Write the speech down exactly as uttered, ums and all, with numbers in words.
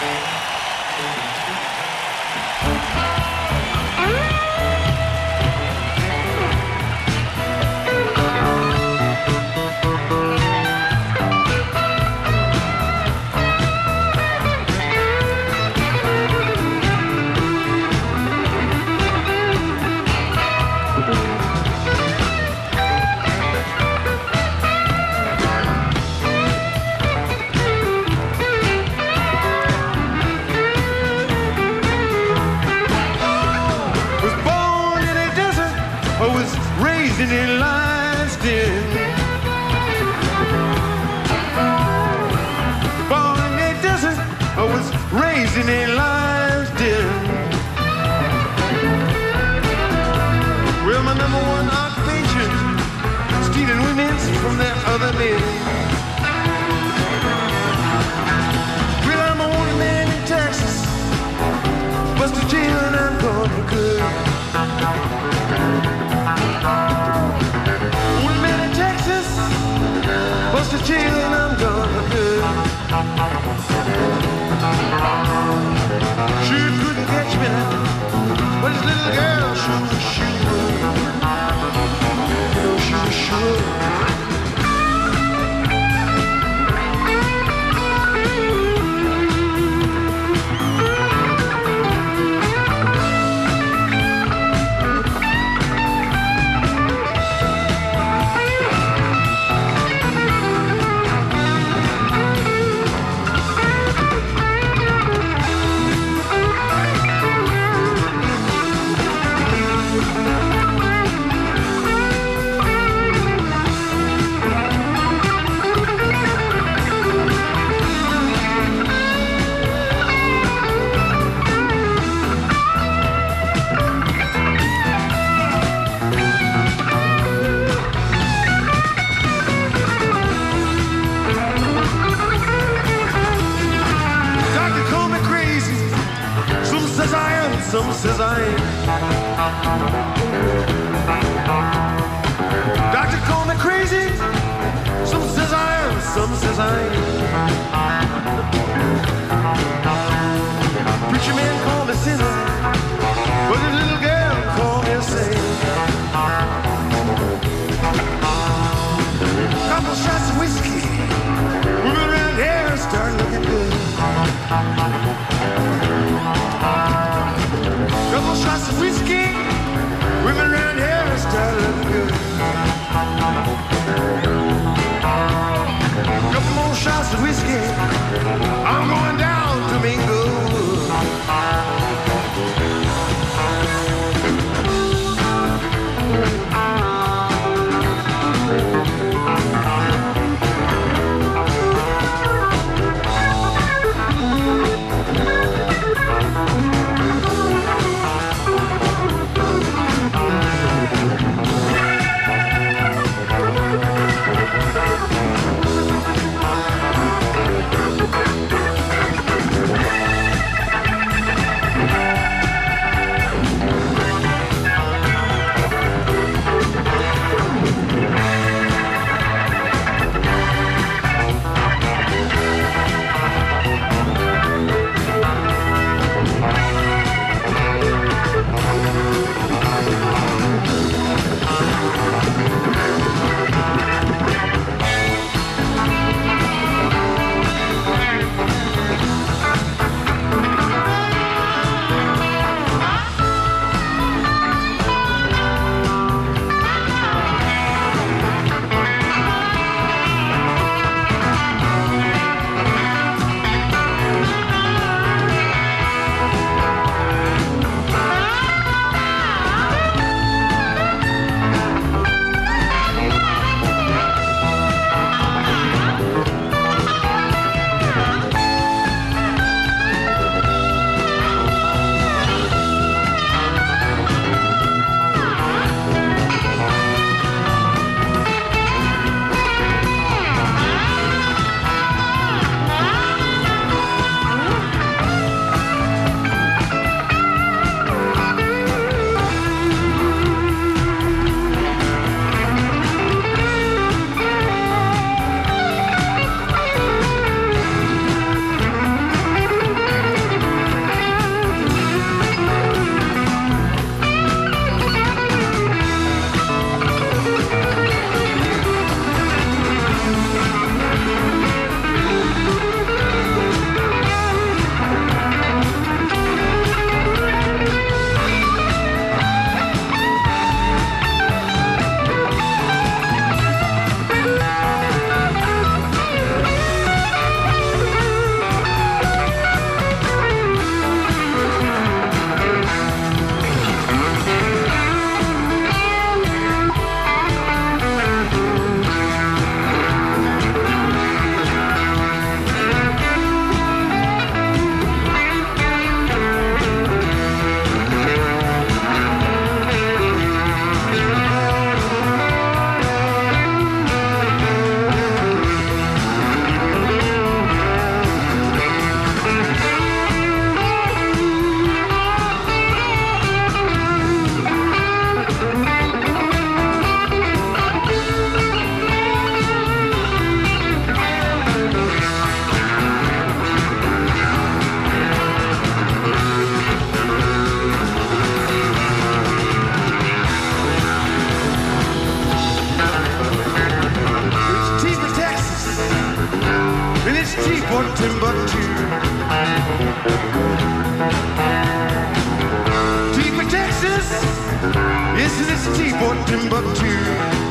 In lion's den, born in a desert, I was raised in a lion's den. Well, my number one occupation, stealing women from their other men. Well, I'm a wanted man in Texas, busted jail and I'm gone for good. Bust a jail and I'm gone good. She couldn't catch me, but this little girl sure she would. You know she was sure. Some says I ain't. Doctor call me crazy. Some says I am, some says I ain't. Preacher man call me sinner, but the little girl call me a saint. Couple shots of whiskey, moving around here and start looking good. Couple shots of whiskey, women around here are starting looking good. Couple more shots of whiskey, I'm going down to Mingo. This is T for Timbuktu.